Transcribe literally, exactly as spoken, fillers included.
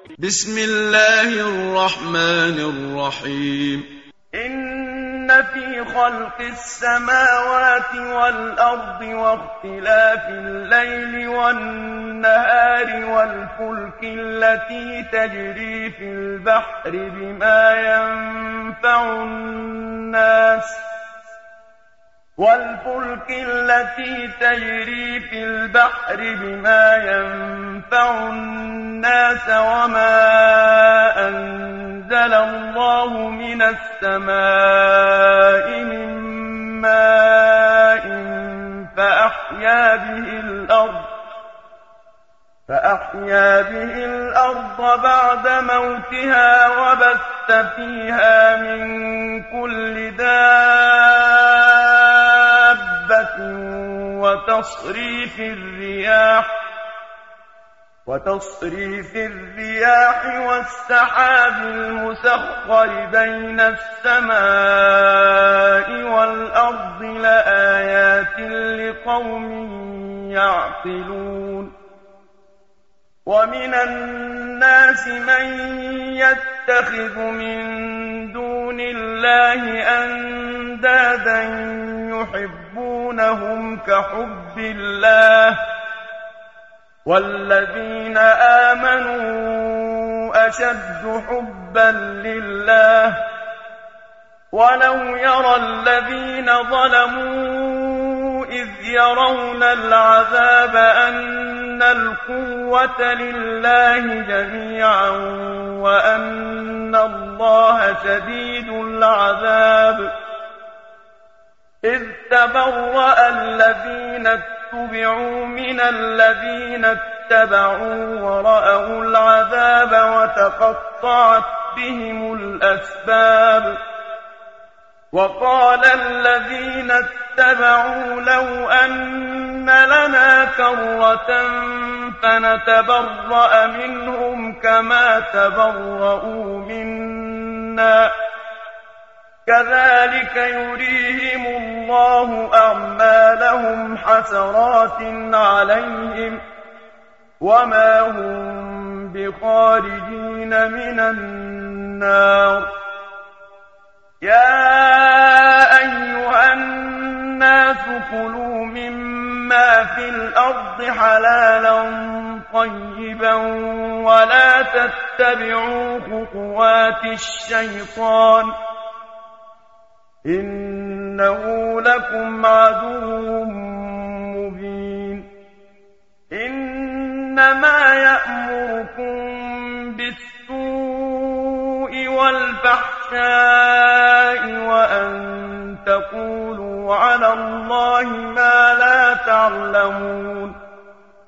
بسم الله الرحمن الرحيم. إن في خلق السماوات والأرض واختلاف الليل والنهار والفلك التي تجري في البحر بما ينفع الناس والفلك التي تجري في البحر بما ينفع الناس وما أنزل الله من السماء من ماء فأحيا به الأرض فأحيا به الأرض بعد موتها وبث فيها من كل دابة وتصريف الرياح وتصريف الرياح والسحاب المسخر بين السماء والأرض لآيات لقوم يعقلون. ومن الناس من يتخذ من دون الله أندادا يحبونهم كحب الله والذين آمنوا أشد حبا لله ولو يرى الذين ظلموا إذ يرون العذاب أن القوة لله جميعا وأن الله شديد العذاب إذ تبرأ الذين اتبعوا من الذين اتبعوا ورأوا العذاب وتقطعت بهم الأسباب وقال الذين اتبعوا لو أن لنا كرة فنتبرأ منهم كما تبرؤوا منا كذلك يريهم الله أعمالهم حسرات عليهم وما هم بخارجين من النار. يا أيها الناس كلوا مما في الأرض حلالا طيبا ولا تتبعوا خطوات الشيطان إنه لكم عدو مبين. إنما يأمركم بالسوء والفحشاء وأن تقولوا على الله ما لا تعلمون.